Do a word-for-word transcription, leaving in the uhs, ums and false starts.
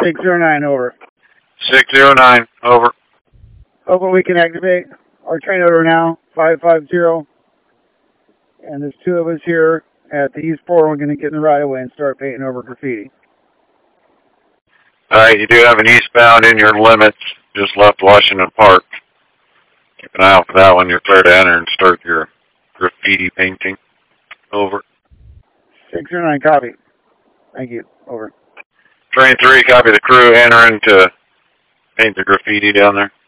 six zero nine, over. six zero nine, over. Over, we can activate our train order now, five five zero. And there's two of us here at the East Four. We're going to get in the right of way and start painting over graffiti. All right, you do have an eastbound in your limits, just left Washington Park. Keep an eye out for that one. You're clear to enter and start your graffiti painting. Over. six zero nine, copy. Thank you. Over. Train three, copy the crew entering to paint the graffiti down there.